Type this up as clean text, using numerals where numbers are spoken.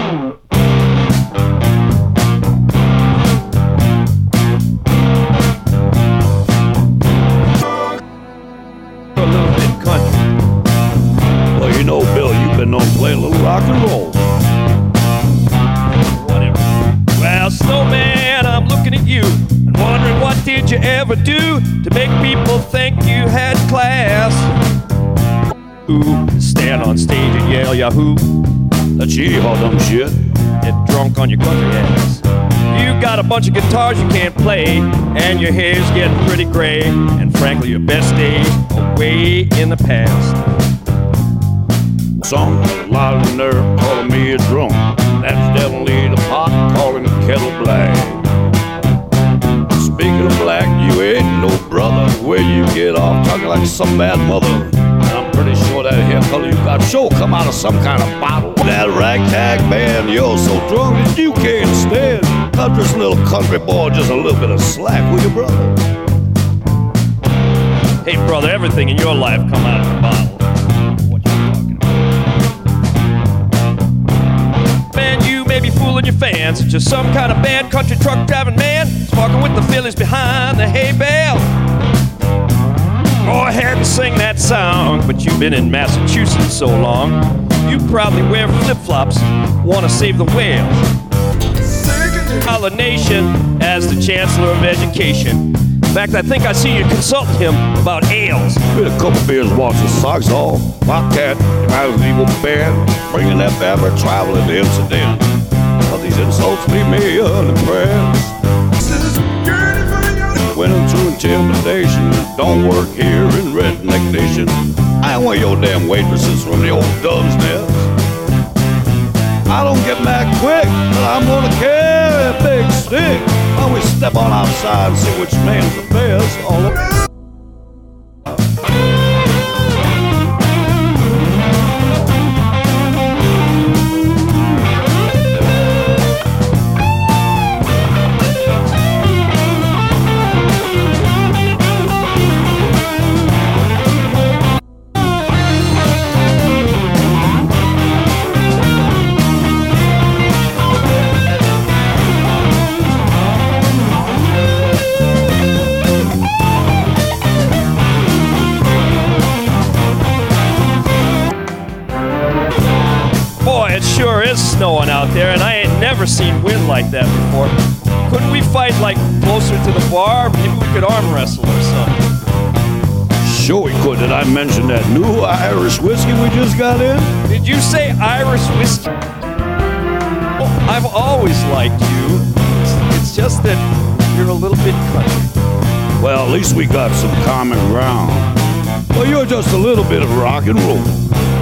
A little bit country. Well, you know, Bill, you've been known to play a little rock and roll. Whatever. Well, Snowman, I'm looking at you and wondering what did you ever do to make people think you had class? Ooh, stand on stage and yell Yahoo. That's yeehaw dumb shit. Get drunk on your country ass. You got a bunch of guitars you can't play, and your hair's getting pretty gray, and frankly your best days are way in the past. Some loud in there calling me a drunk. That's definitely the pot calling the kettle black. Speaking of black, you ain't no brother. Where you get off talking like some bad mother. I'm pretty sure that hair color you got sure come out of some kind of bottle. That ragtag band, you're so drunk that you can't stand. Cut this little country boy just a little bit of slack, will you, brother? Hey brother, everything in your life come out of the bottle. What you talking about? Man, you may be fooling your fans. It's just some kind of bad country truck driving man sparking with the fillies behind the hay bale. Go ahead and sing that song, but you've been in Massachusetts so long, you probably wear flip-flops, wanna save the whales. Nation as the Chancellor of Education. In fact, I think I seen you consulting him about ales. With a couple beers, wash the socks off. Bobcat, I was an evil band, bringing that bamber traveling incident. But these insults leave me unimpressed. When I'm through intimidation, don't work here in Redneck Nation. I ain't one of your damn waitresses from the old Dove's Nest. I don't get mad quick, but I'm gonna carry a big stick. Always step on outside and see which man's the best. All over. It sure is snowing out there, and I ain't never seen wind like that before. Couldn't we fight like closer to the bar? Maybe we could arm wrestle or something. Sure we could. Did I mention that new Irish whiskey we just got in? Did you say Irish whiskey? Oh, I've always liked you. It's just that you're a little bit country. Well, at least we got some common ground. Well, you're just a little bit of rock and roll.